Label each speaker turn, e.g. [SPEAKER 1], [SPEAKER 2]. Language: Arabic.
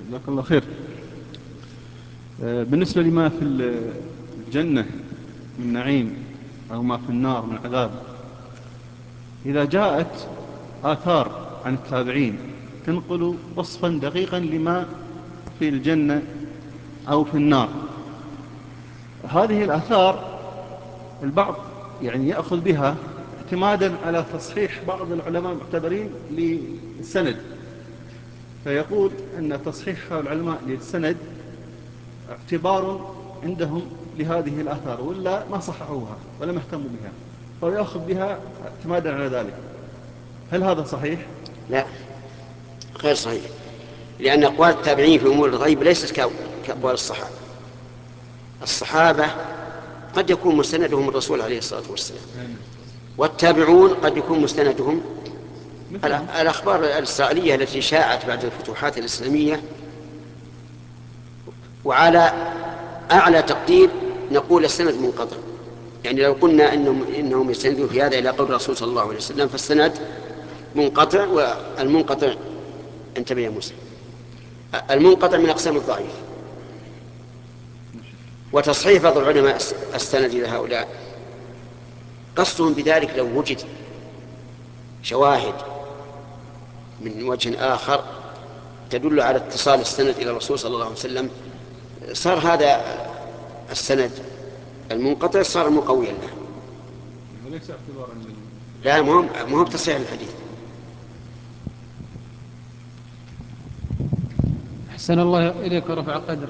[SPEAKER 1] جزاك الله خير. بالنسبة لما في الجنة من نعيم أو ما في النار من عذاب، إذا جاءت آثار عن التابعين تنقل وصفا دقيقا لما في الجنة أو في النار، هذه الآثار البعض يعني يأخذ بها اعتمادا على تصحيح بعض العلماء المعتبرين للسند، فيقول أن تصحيح العلماء للسند اعتبار عندهم لهذه الآثار، ولا ما صححوها ولم يهتموا بها، فيأخذ بها اعتمادا على ذلك. هل هذا صحيح؟
[SPEAKER 2] لا، غير صحيح، لأن أقوال التابعين في أمور الغيب ليست كأقوال الصحابة. الصحابة قد يكون مستندهم الرسول عليه الصلاة والسلام، والتابعون قد يكون مستندهم الأخبار الإسرائيلية التي شاعت بعد الفتوحات الإسلامية. وعلى أعلى تقدير نقول السند منقطع، يعني لو قلنا إنهم يستندون في هذا إلى قول الرسول صلى الله عليه وسلم فالسند منقطع. والمنقطع، انتبه يا موسى، المنقطع من أقسام الضعيف. وتصحيح بعض العلماء السند إلى هؤلاء قصدهم بذلك لو وجد شواهد من وجه آخر تدل على اتصال السند إلى الرسول صلى الله عليه وسلم، صار هذا السند المنقطع صار مقويا له،
[SPEAKER 1] وليس اعتبارا
[SPEAKER 2] لا مهم تصحيح الحديث.
[SPEAKER 3] أحسن الله إليك ورفع قدرك.